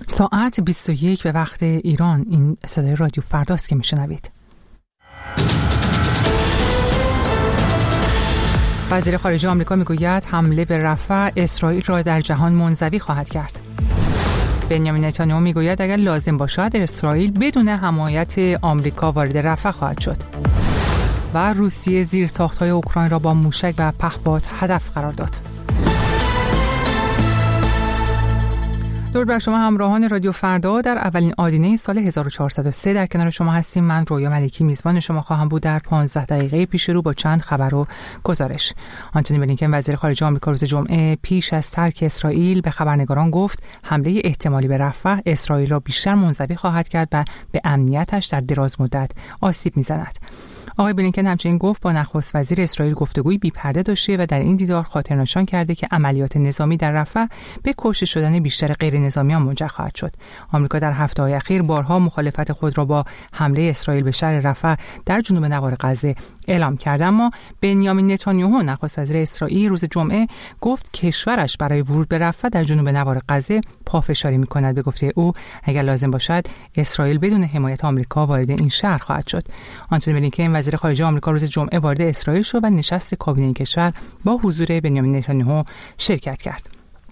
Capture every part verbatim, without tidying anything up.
ساعت بیست و یک به وقت ایران. این صدای رادیو فرداست که میشنوید. وزیر خارجه آمریکا میگوید حمله به رفح اسرائیل را در جهان منزوی خواهد کرد. بنیامین نتانیاهو میگوید اگر لازم باشد اسرائیل بدون حمایت آمریکا وارد رفح خواهد شد. و روسیه زیرساخت‌های اوکراین را با موشک و پهپاد هدف قرار داد. درود بر شما همراهان رادیو فردا. در اولین آدینه سال هزار و چهارصد و سه در کنار شما هستیم. من رویا ملکی میزبان شما خواهم بود در پانزده دقیقه پیش رو با چند خبر و گزارش. آنتونی بلینکن وزیر خارجه آمریکا روز جمعه پیش از ترک اسرائیل به خبرنگاران گفت حمله احتمالی به رفح اسرائیل را بیشتر منزوی خواهد کرد و به امنیتش در دراز مدت آسیب میزند. آقای بلینکن همچنین گفت با نخست وزیر اسرائیل گفتگوی بی‌پرده داشته و در این دیدار خاطرنشان کرده که عملیات نظامی در رفح به کشته شدن بیشتر غیر نظامیان منجر خواهد شد. آمریکا در هفته‌های اخیر بارها مخالفت خود را با حمله اسرائیل به شهر رفح در جنوب نوار غزه اعلام کرد، اما بنیامین نتانیاهو نخست وزیر اسرائیل روز جمعه گفت کشورش برای ورود به رفح در جنوب نوار غزه پافشاری می‌کند. به گفته او اگر لازم باشد اسرائیل بدون حمایت آمریکا وارد این شهر خواهد شد. آنتونی بلینکن وزیر خارجه آمریکا روز جمعه وارد اسرائیل شد و نشست کابینه کشور با حضور بنیامین نتانیاهو شرکت کرد.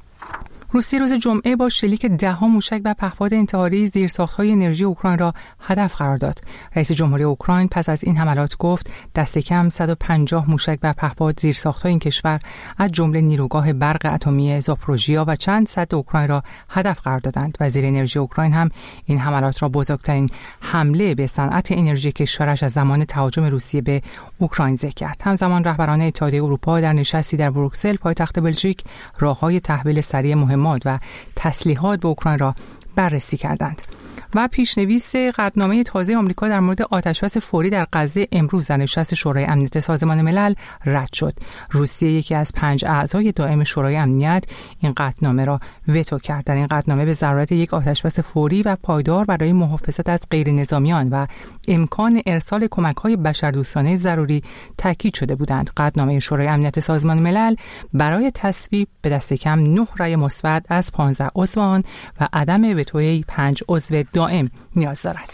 روسیه روز جمعه با شلیک ده‌ها موشک و پهپاد انتحاری زیرساخت‌های انرژی اوکراین را هدف قرار داد. رئیس جمهوری اوکراین پس از این حملات گفت دست کم صد و پنجاه موشک و پهپاد زیرساخت‌های این کشور از جمله نیروگاه برق اتمی زاپروژیا و چند سد اوکراین را هدف قرار دادند. وزیر انرژی اوکراین هم این حملات را بزرگترین حمله به صنعت انرژی کشورش از زمان تهاجم روسیه به اوکراین ذکر کرد. همزمان رهبران اتحادیه اروپا در نشستی در بروکسل پایتخت بلژیک راه‌های تحویل سریع مهمات و تسلیحات به اوکراین را بررسی کردند. و پیشنویس قطعنامه تازه آمریکا در مورد آتشبس فوری در غزه امروز در نشست شورای امنیت سازمان ملل رد شد. روسیه یکی از پنج اعضای دائم شورای امنیت این قطعنامه را وتو کرد. در این قطعنامه به ضرورت یک آتشبس فوری و پایدار برای محافظت از غیر نظامیان و امکان ارسال کمک‌های بشردوستانه ضروری تاکید شده بودند. قطعنامه شورای امنیت سازمان ملل برای تصویب به دست کم نه رأی مثبت از پانزده عضو آن و عدم وتوی پنج عضو دائم نیاز دارد.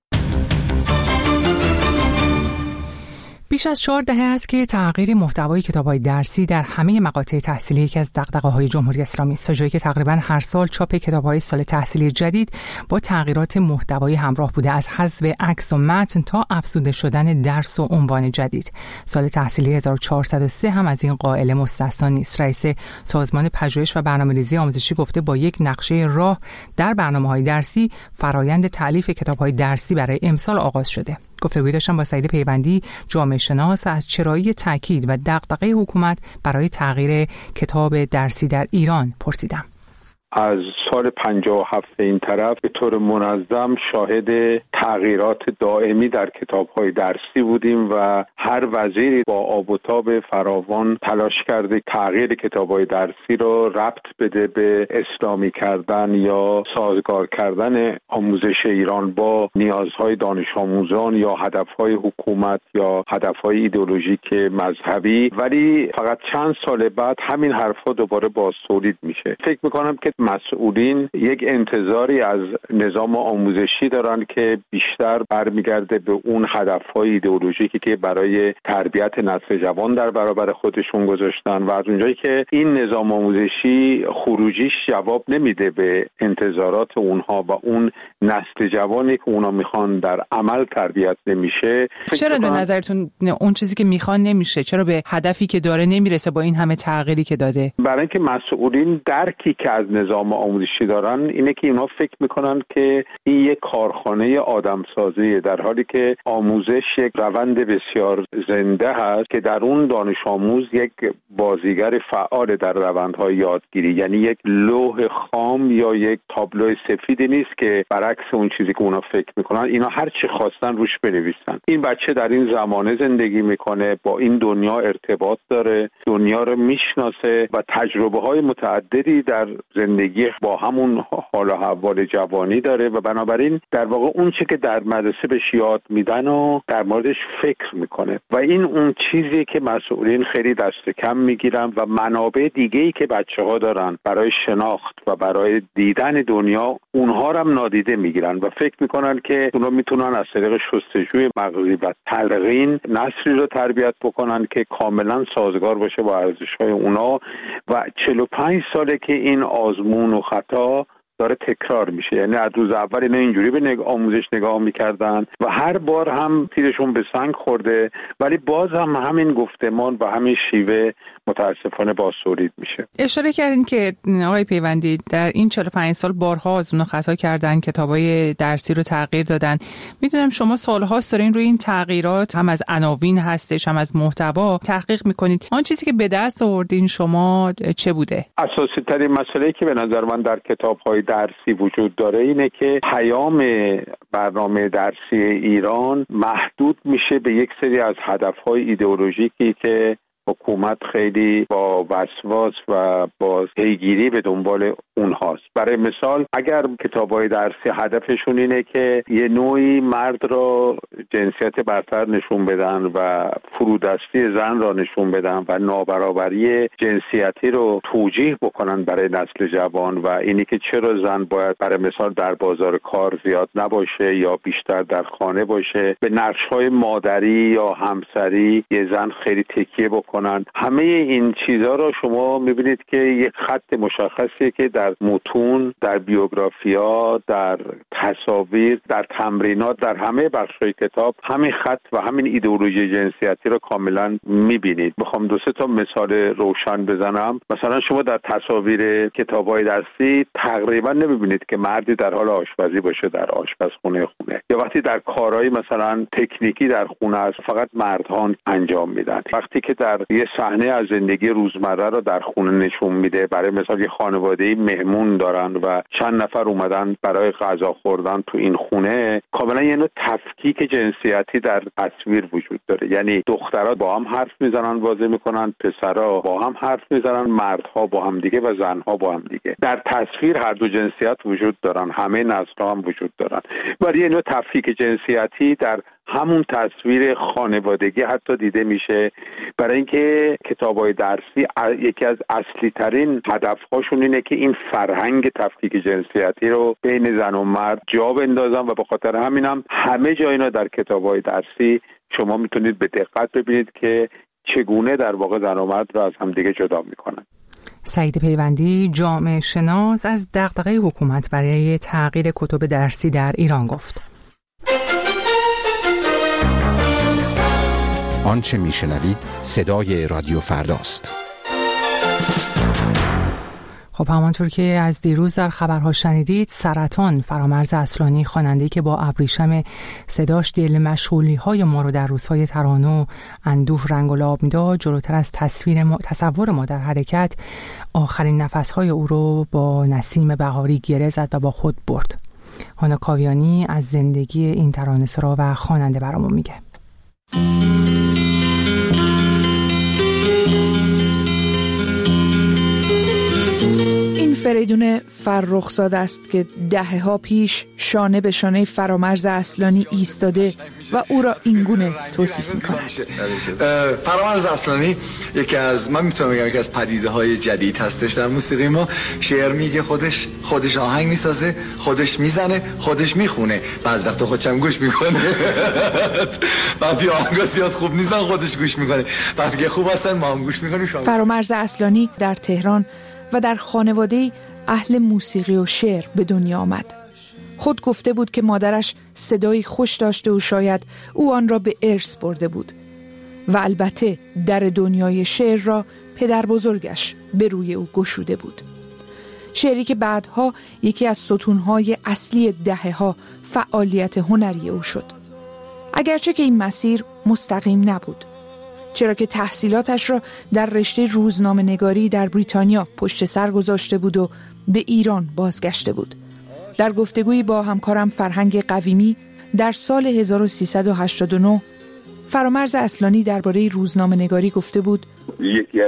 بیش از چهار دهه است که تغییر محتوای کتاب‌های درسی در همه مقاطع تحصیلی یکی از دغدغه‌های جمهوری اسلامی است، تا جایی که تقریباً هر سال چاپ کتاب‌های سال تحصیلی جدید با تغییرات محتوایی همراه بوده، از حذف عکس و متن تا افزوده شدن درس و عنوان جدید. سال تحصیلی هزار و چهارصد و سه هم از این قاعده مستثنا نیست. رئیس سازمان پژوهش و برنامه‌ریزی آموزشی گفته با یک نقشه راه در برنامه‌های درسی فرایند تألیف کتاب‌های درسی برای امسال آغاز شده. گفتگوی داشتم با سعید پیوندی، جامعه شناس، از چرایی تاکید و دغدغه حکومت برای تغییر کتاب درسی در ایران پرسیدم. از سال پنجاه و هفت این طرف به طور منظم شاهد تغییرات دائمی در کتاب‌های درسی بودیم و هر وزیری با آب و تاب فراوان تلاش کرده تغییر کتاب‌های درسی رو ربط بده به اسلامی کردن یا سازگار کردن آموزش ایران با نیازهای دانش آموزان یا هدف‌های حکومت یا هدف‌های ایدئولوژیک مذهبی، ولی فقط چند سال بعد همین حرفا دوباره بازتولید میشه. فکر می‌کنم که مسئولین یک انتظاری از نظام آموزشی دارن که بیشتر برمیگرده به اون هدف‌های ایدئولوژیکی که برای تربیت نسل جوان در برابر خودشون گذاشتن و از اونجایی که این نظام آموزشی خروجیش جواب نمیده به انتظارات اونها و اون نسل جوانی که اونا میخوان در عمل تربیت نمیشه. چرا به نظرتون اون چیزی که میخوان نمیشه؟ چرا به هدفی که داره نمیرسه با این همه تغییری که داده؟ برای اینکه مسئولین درکی که از نظام آموزشی دارن اینه که اینا فکر میکنن که این یک کارخانه آدمسازیه، در حالی که آموزش یک روند بسیار زنده هست که در اون دانش آموز یک بازیگر فعال در روندهای یادگیری، یعنی یک لوح خام یا یک تابلو سفیدی نیست که برعکس اون چیزی که اونا فکر میکنن اینا هر چی خواستن روش بنویسن. این بچه در این زمانه زندگی میکنه، با این دنیا ارتباط داره، دنیا رو میشناسه و تجربه های متعددی در زندگی زندگی با همون حال و احوال جوانی داره و بنابراین در واقع اون چه که در مدرسه بهش یاد میدن و در موردش فکر میکنه و این اون چیزی که مسئولین خیلی دست کم میگیرن و منابع دیگه‌ای که بچه‌ها دارن برای شناخت و برای دیدن دنیا اونها رو هم نادیده میگیرن و فکر میکنن که اونا میتونن از طریق شستشوی مغزی و تلقین نسلی رو تربیت بکنن که کاملا سازگار باشه با ارزش‌های اونا و چهل و پنج ساله که این آزمون و خطا داره تکرار میشه. یعنی از روز اول اینا اینجوری به نگ... آموزش نگاه میکردن و هر بار هم تیرشون به سنگ خورده ولی باز هم همین گفتمان و همین شیوه متاسفانه بازتولید میشه. اشاره کردین که آقای پیوندی در این چهل و پنج سال بارها آزمون و خطا کردن، کتابای درسی رو تغییر دادن. میدونم شما سالهاست دارین روی این تغییرات هم از عناوین هستش هم از محتوا تحقیق میکنید. آن چیزی که به دست آوردین شما چه بوده؟ اساسی ترین مسئله‌ای که به نظر من در کتاب‌های درسی وجود داره اینه که پیام برنامه درسی ایران محدود میشه به یک سری از هدف‌های ایدئولوژیکی که حکومت خیلی با وسواس و با پیگیری به دنبال اونهاست. برای مثال اگر کتاب‌های درسی هدفشون اینه که یه نوعی مرد را جنسیت برتر نشون بدن و فرودستی زن را نشون بدن و نابرابری جنسیتی رو توجیه بکنن برای نسل جوان و اینی که چرا زن باید برای مثال در بازار کار زیاد نباشه یا بیشتر در خانه باشه، به نقش‌های مادری یا همسری یه زن خیلی تکیه بکنه. همه این چیزها رو شما میبینید که یک خط مشخصیه که در متون، در بیوگرافیا، در تصاویر، در تمرینات، در همه بخش‌های کتاب همین خط و همین ایدئولوژی جنسیتی رو کاملا میبینید. بخوام دو سه تا مثال روشن بزنم، مثلا شما در تصاویر کتاب‌های درسی تقریبا نمیبینید که مردی در حال آشپزی باشه در آشپزخونه خونه، یا وقتی در کارهای مثلا تکنیکی در خونه است فقط مردها انجام میدن. وقتی که در یه صحنه از زندگی روزمره رو در خونه نشون میده، برای مثال یه خانواده‌ای مهمون دارن و چند نفر اومدن برای غذا خوردن تو این خونه، کاملا یه نوع تفکیک جنسیتی در تصویر وجود داره. یعنی دخترها با هم حرف میزنن بازی میکنن، پسرها با هم حرف میزنن، مردها با هم دیگه و زنها با هم دیگه. در تصویر هر دو جنسیت وجود دارن، همه نسل‌ها هم وجود دارن. ولی یه نوع تفکیک جنسیتی در همون تصویر خانوادگی حتی دیده میشه، برای اینکه کتاب‌های درسی یکی از اصلی ترین هدف‌هاشون اینه که این فرهنگ تفکیک جنسیتی رو بین زن و مرد جا بندازن و به خاطر همینم هم همه جا اینا در کتاب‌های درسی شما میتونید به دقت ببینید که چگونه در واقع زن و مرد رو از همدیگه جدا میکنن. سعید پیوندی، جامعه شناس، از دغدغه حکومت برای تغییر کتب درسی در ایران گفت. آنچه میشنوید صدای رادیو فرداست. خب همانطور که از دیروز در خبرها شنیدید، سرطان فرامرز اصلانی، خواننده‌ای که با ابریشم صداش دل مشغولی‌های ما رو در روزهای ترانه و اندوه رنگ و لعاب میداد، جلوتر از تصویر ما، تصور ما در حرکت، آخرین نفس‌های او رو با نسیم بهاری گره زد و با خود برد. هانا کاویانی از زندگی این ترانه‌سرا و خواننده برامون میگه. فریدون فرخزاد است که دهه ها پیش شانه به شانه فرامرز اصلانی ایستاده و او را اینگونه توصیف می‌کند. فرامرز اصلانی یکی از، من میتونم بگم یکی از پدیده های جدید هستش در موسیقی ما. شعر میگه، خودش خودش آهنگ میسازه، خودش میزنه، خودش میخونه، بعض وقتا خودش هم گوش میکنه. وقتی آهنگا زیاد خوب نیستن خودش گوش میکنه، وقتی که خوب هستن ما هم گوش میکنیم. فرامرز اصلانی در تهران و در خانواده‌ای اهل موسیقی و شعر به دنیا آمد. خود گفته بود که مادرش صدایی خوش داشته و شاید او آن را به ارث برده بود و البته در دنیای شعر را پدر بزرگش به روی او گشوده بود. شعری که بعدها یکی از ستونهای اصلی دهه‌ها فعالیت هنری او شد. اگرچه که این مسیر مستقیم نبود، چرا که تحصیلاتش را در رشته روزنامه نگاری در بریتانیا پشت سر گذاشته بود و به ایران بازگشته بود. در گفتگویی با همکارم فرهنگ قویمی در سال هزار و سیصد و هشتاد و نه، فرامرز اصلانی درباره روزنامه نگاری گفته بود: یکی از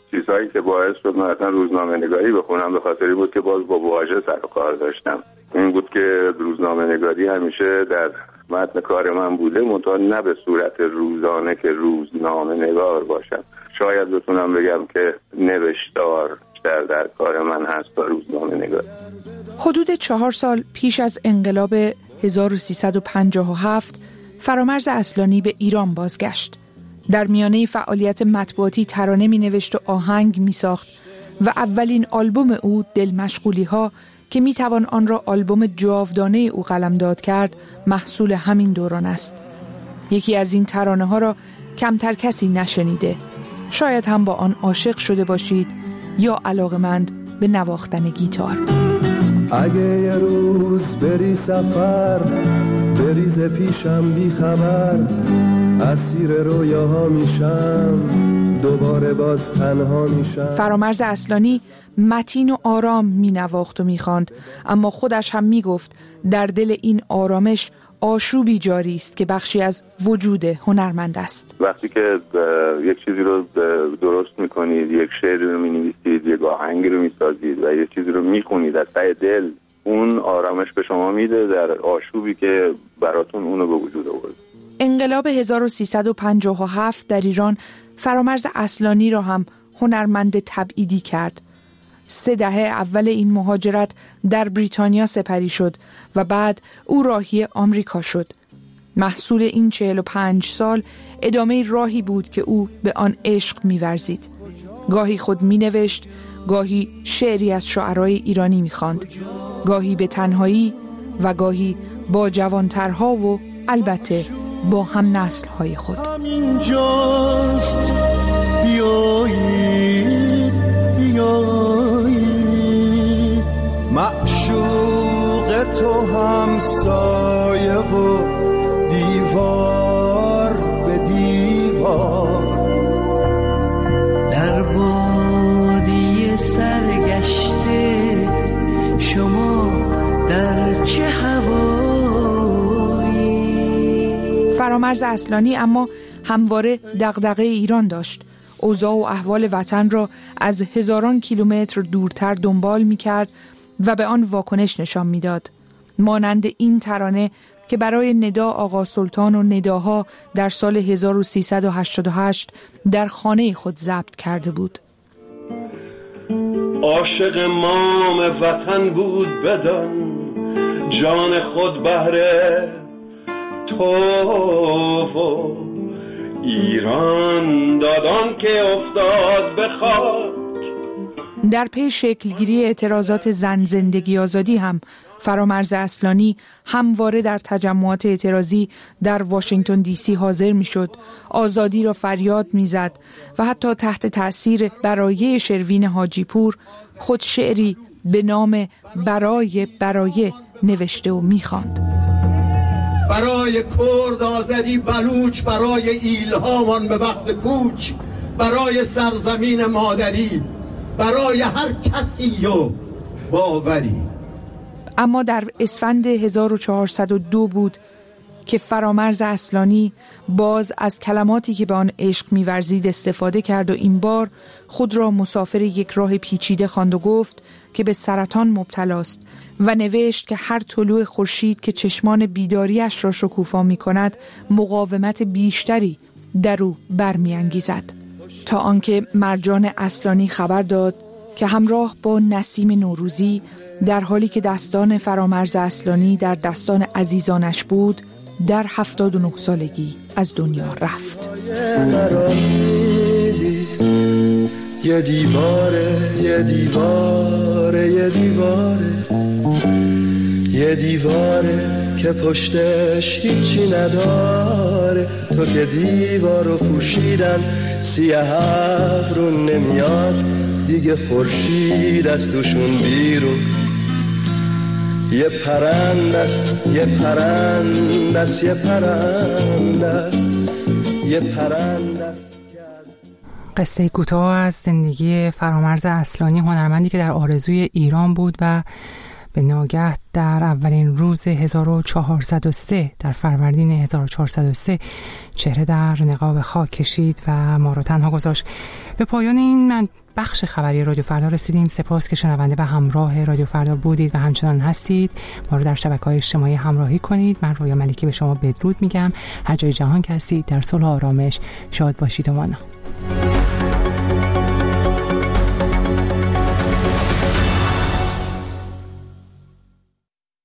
چیزهایی که باعث شد من اصلا روزنامه نگاری بخونم به خاطری بود که باز با واژه سر و کار داشتم. این بود که روزنامه نگاری همیشه در متن کار من بوده، منتها نه به صورت روزانه که روزنامه نگار باشم. شاید بتونم بگم که نوشتار در, در کار من هست تا روزنامه نگاری. حدود چهار سال پیش از انقلاب هزار و سیصد و پنجاه و هفت فرامرز اصلانی به ایران بازگشت. در میانه فعالیت مطبوعاتی ترانه می نوشت و آهنگ می ساخت و اولین آلبوم او دل مشغولی ها که می توان آن را آلبوم جاودانه او قلمداد کرد محصول همین دوران است. یکی از این ترانه ها را کمتر کسی نشنیده. شاید هم با آن عاشق شده باشید یا علاقمند به نواختن گیتار. اگه یه روز بری سفر بریز پیشم بی خبر، اسیر رویاها میشم دوباره باز تنها میشم. فرامرز اصلانی متین و آرام می نواخت و می خواند، اما خودش هم می گفت در دل این آرامش آشوبی جاری است که بخشی از وجود هنرمند است. وقتی که یک چیزی رو درست میکنید، یک شعری رو مینویسید، یک آهنگی رو میسازید و یک چیزی رو میخونید از ته دل، اون آرامش به شما میده در آشوبی که براتون اونو به وجود آورد. انقلاب هزار و سیصد و پنجاه و هفت در ایران فرامرز اصلانی را هم هنرمند تبعیدی کرد. سه دهه اول این مهاجرت در بریتانیا سپری شد و بعد او راهی آمریکا شد. محصول این چهل و پنج سال ادامه راهی بود که او به آن عشق می‌ورزید. گاهی خود می‌نوشت، گاهی شعری از شاعرای ایرانی می‌خواند، گاهی به تنهایی و گاهی با جوانترها و البته با هم نسل‌های خود. بیایید بیایید معشوق تو همسایه و دیوار به دیوار، در وادی سرگشته شما در چه هوایی. فرامرز اصلانی اما همواره دغدغه ایران داشت. اوضاع و احوال وطن را از هزاران کیلومتر دورتر دنبال می کرد و به آن واکنش نشان می داد. مانند این ترانه که برای ندا آقا سلطان و نداها در سال هزار و سیصد و هشتاد و هشت در خانه خود ضبط کرده بود. عاشق مام وطن بود بدان، جان خود بهره تو ایران دادان که افتاد به خاک. در پی شکلگیری اعتراضات زن زندگی آزادی هم فرامرز اصلانی همواره در تجمعات اعتراضی در واشنگتن دی سی حاضر می شد، آزادی را فریاد می زد و حتی تحت تأثیر برایه شروین حاجی پور خود شعری به نام برای برای نوشته و می خواند. برای کرد آذری بلوچ، برای ایلهامان به وقت کوچ، برای سرزمین مادری، برای هر کسی و باوری. اما در اسفند هزار و چهارصد و دو بود که فرامرز اصلانی باز از کلماتی که به آن عشق می‌ورزید استفاده کرد و این بار خود را مسافر یک راه پیچیده خواند و گفت که به سرطان مبتلاست و نوشت که هر طلوع خورشید که چشمان بیداریش را شکوفا می‌کند مقاومت بیشتری در او برمی‌انگیزد. تا آنکه مرجان اصلانی خبر داد که همراه با نسیم نوروزی در حالی که دستان فرامرز اصلانی در دستان عزیزانش بود در هفتاد و نه سالگی از دنیا رفت. یه دیواره یه دیواره یه دیواره یه دیواره که پشتش هیچی نداره، تو که دیوارو پوشیدن سیاه ابرون نمیاد دیگه خورشید از توشون بیرون. یه پرندست یه پرندست یه پرندست یه پرندست. قصه کوتاه از زندگی فرامرز اصلانی، هنرمندی که در آرزوی ایران بود و به ناگه در اولین روز هزار و چهارصد و سه در فروردین هزار و چهارصد و سه چهره در نقاب خاک کشید و ما رو تنها گذاشت. به پایان این من بخش خبری رادیو فردا رسیدیم. سپاس که شنونده و همراه رادیو فردا بودید و همچنان هستید. ما رو در شبکه‌های اجتماعی همراهی کنید. من رویا ملکی به شما بدرود میگم. هر جای جهان که هستید در صلح و آرامش شاد باشید و مانا.